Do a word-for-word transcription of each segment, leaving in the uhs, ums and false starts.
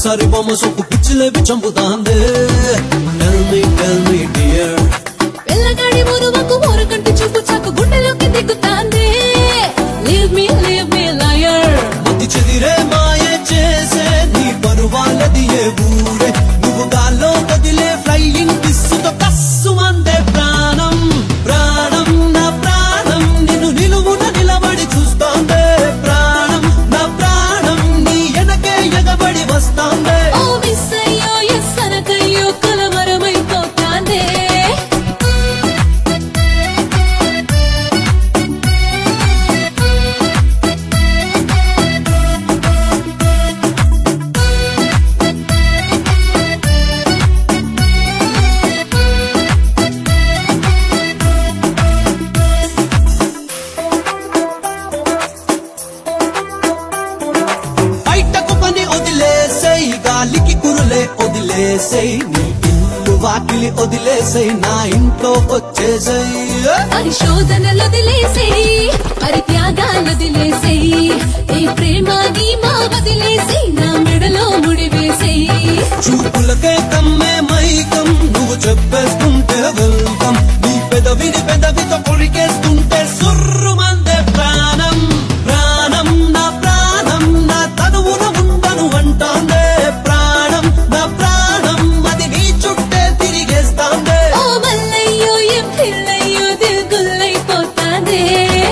ఒక్కసారి బొమ్మ సొక్కు పిచ్చిలేపి చంపుతాందే. Tell me, tell me dear, పిల్లగాడి మురువకు ఊరకంటి చూపు చాకు గుండెలోకి దిగుతాందే. Leave me, leave me liar. మతి చెదిరే మాయ చేసే నీ పరువాలది ఏ ఊరే. నువ్వు గాల్లో కదిలే ఫ్లైయింగ్ కిస్సుతో కస్సు మందే ప్రాణం ప్రాణం నా ప్రాణం నిన్ను నిలువున నిలబడి చూస్తోందే. ప్రాణం నా ప్రాణం నీ వెనకే ఎగబడి వస్తోందే. ఓ మిస్ అయ్యో ఎస్ అనకయ్యో కలవరమైపోతాందే. బయటకు పని వదిలేసై గాలికి కురులే వదిలేసై నీ ఇల్లు వాకిలి వదిలేసై నా ఇంట్లో వచ్చేసై. పరిశోధనలు వదిలేసేయి పరిత్యాగాలు వదిలేసేయి ఈ ప్రేమ గీమా వదిలేసేయి నా మెడలో ముడివేసేయి. చూపులకే కమ్మే మైకం నువ్వు చెప్పేస్తుంటే వెల్కం. నీ పెదవిని పెదవితో కొరికేస్తుంటే సుర్రు మందే ప్రాణం ప్రాణం నా ప్రాణం నా తనువున ఉండను అంటాందే. ప్రాణం నా ప్రాణం అది నీ చుట్టే తిరిగేస్తాందే. ఓ మల్లయ్యో ఏం పిల్లయ్యో దిల్గుల్లైపోతాందే.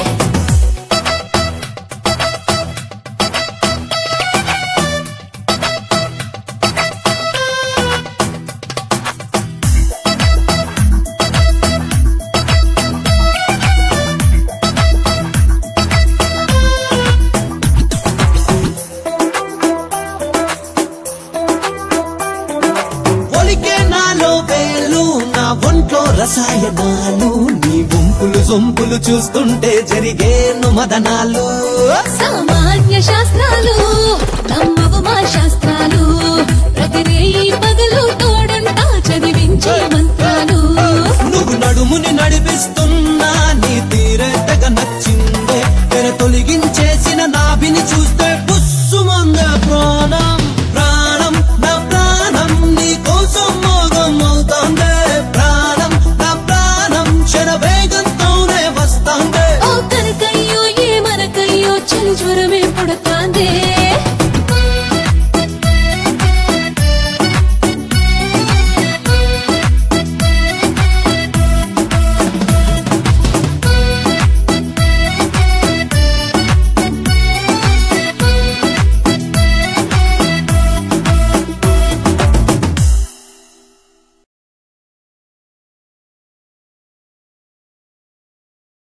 ఒలికే నాలో వేలు నా ఒంట్లో రసాయనాలు. నీ గుంపులు సొంపులు చూస్తుంటే జరిగేను మదనాలు. సామాన్య శాస్త్రాలు నమ్మవు మా శాస్త్రాలు ప్రతిరేయి పగలు తోడంతా చదివించే మంత్రాలు. నువ్వు నడుముని నడిపిస్తున్నా నీ తీరే తెగ నచ్చిందే. తెర తొలగించేసిన నాభిని చూస్తే పుస్సుమందే ప్రాణం ప్రాణం నా ప్రాణం నీ కోసం మోగం అవుతాందే. ప్రాణం నా ప్రాణం క్షణ వేగంతోనే వస్తాందే. ఓ కనకయ్యో ఏ మనకయ్యో చలి జ్వరమే